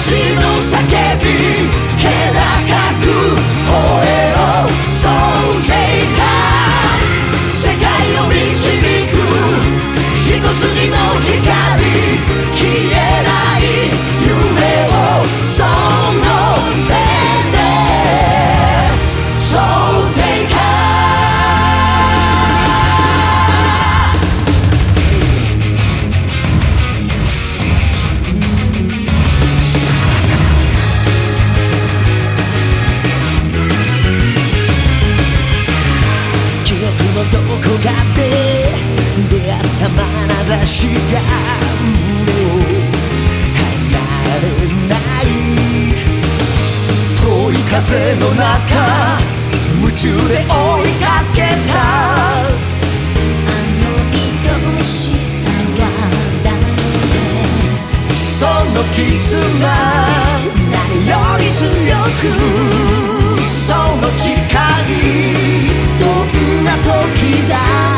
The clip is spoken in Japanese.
魂の叫び気高く吠えろそうていか世界を導く一筋の光消えない夢をその手でそうていか記憶のどこかで出会った眼差しが胸を離れない遠い風の中夢中で追いかけたあの愛しさは誰その絆何より強くその誓いどんな時だ